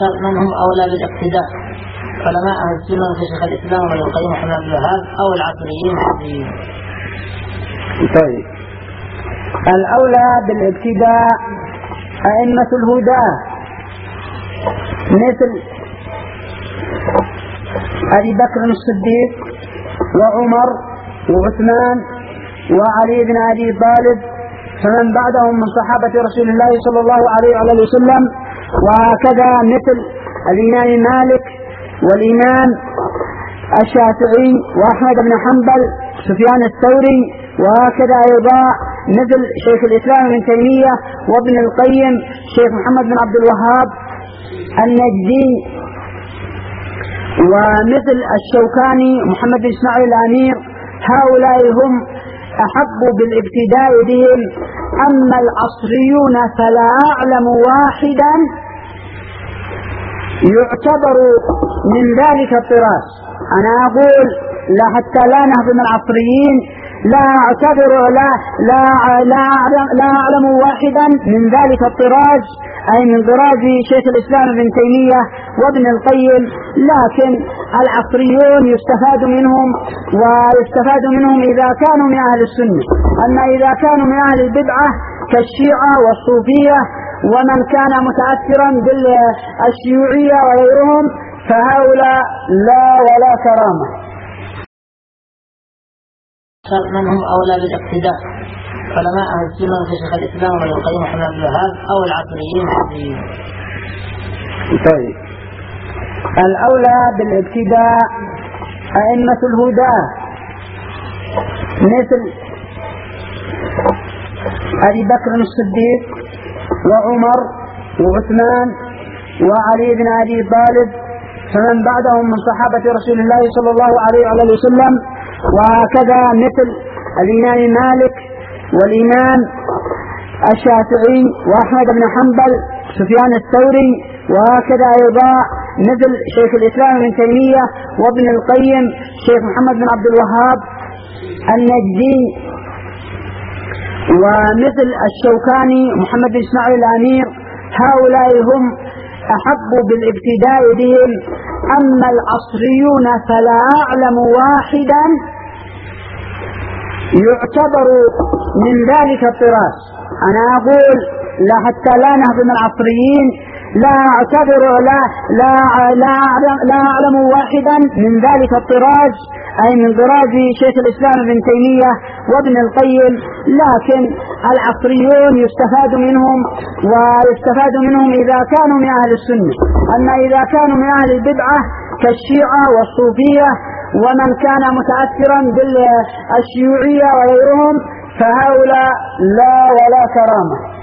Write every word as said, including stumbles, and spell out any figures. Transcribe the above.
من هم أولى بالاقتداء؟ علماء أهل السنة كشيخ الإسلام وابن القيم وحمد عبد الوهاب أو العصريين الحديثين؟ طيب، الأولى بالاقتداء أئمة الهدى مثل أبي بكر الصديق وعمر وعثمان وعلي بن أبي طالب فمن بعدهم من صحابة رسول الله صلى الله عليه وآله وسلم، وهكذا مثل الإمام مالك والإمام الشافعي وأحمد بن حنبل سفيان الثوري، وهكذا أيضا مثل شيخ الإسلام ابن تيمية وابن القيم شيخ محمد بن عبد الوهاب النجدي، ومثل الشوكاني محمد بن إسماعيل الأمير. هؤلاء هم أحق بالابتداء بهم. أما العصريون فلا أعلم واحدا يعتبر من ذلك الطراز. أنا أقول لا حتى لا نهضم العصريين، لا أعتبر لا لا لا أعلم, لا أعلم واحدا من ذلك الطراز، أي من طراز شيخ الإسلام ابن تيمية وابن القيم. لكن العصريون يستفاد منهم، ويستفاد منهم إذا كانوا من أهل السنة. أما إذا كانوا من أهل البدعة كالشيعة والصوفية ومن كان متأثرا بالشيوعية وغيرهم فهؤلاء لا ولا كرامة. من هم أولى بالاقتداء؟ علماء أهل السنة كشيخ الإسلام وابن القيم وحمد عبد الوهاب أو العصريين الحديثين؟ طيب، الأولى بالاقتداء أئمة الهدى مثل أبي بكر الصديق وعمر وعثمان وعلي بن أبي طالب فمن بعدهم من صحابة رسول الله صلى الله عليه وآله وسلم، وهكذا مثل الإمام مالك والإمام الشافعي وأحمد بن حنبل سفيان الثوري، وهكذا أيضا مثل شيخ الإسلام ابن تيمية وابن القيم شيخ محمد بن عبد الوهاب النجدي، ومثل الشوكاني محمد بن إسماعيل الأمير. هؤلاء هم أحق بالابتداء بهم. أما العصريون فلا أعلم واحدا يعتبر من ذلك الطراز. أنا أقول لا حتى لا نهضم العصريين، لا أعتبر لا لا لا أعلم, لا أعلم واحدا من ذلك الطراز، أي من طراز شيخ الإسلام ابن تيمية وابن القيم. لكن العصريون يستفاد منهم، ويستفاد منهم إذا كانوا من أهل السنة. أما إذا كانوا من أهل البدعة كالشيعة والصوفية ومن كان متأثرا بالشيوعية وغيرهم فهؤلاء لا ولا كرامة.